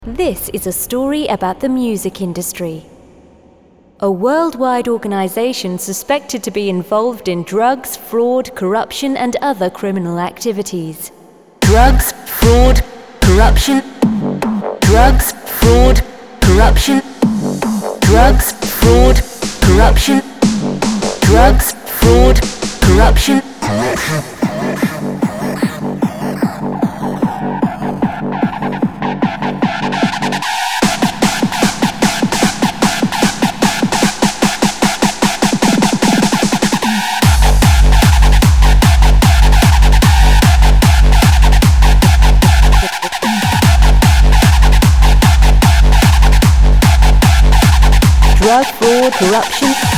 This is a story about the music industry. A worldwide organization suspected to be involved in drugs, fraud, corruption, and other criminal activities. Drugs, fraud, corruption. Drugs, fraud, corruption. Drugs, fraud, corruption. Drugs, fraud, corruption. Drug, fraud, corruption.